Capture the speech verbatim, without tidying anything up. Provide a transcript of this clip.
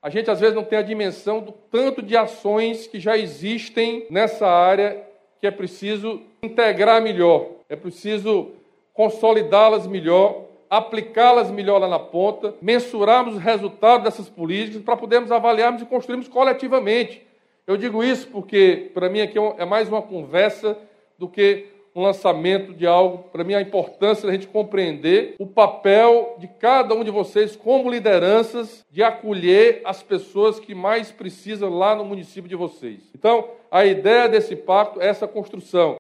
A gente, às vezes, não tem a dimensão do tanto de ações que já existem nessa área que é preciso integrar melhor, é preciso consolidá-las melhor, aplicá-las melhor lá na ponta, mensurarmos os resultados dessas políticas para podermos avaliarmos e construirmos coletivamente. Eu digo isso porque, para mim, aqui é mais uma conversa do que um lançamento de algo. Para mim, a importância da gente compreender o papel de cada um de vocês como lideranças de acolher as pessoas que mais precisam lá no município de vocês. Então, a ideia desse pacto é essa construção.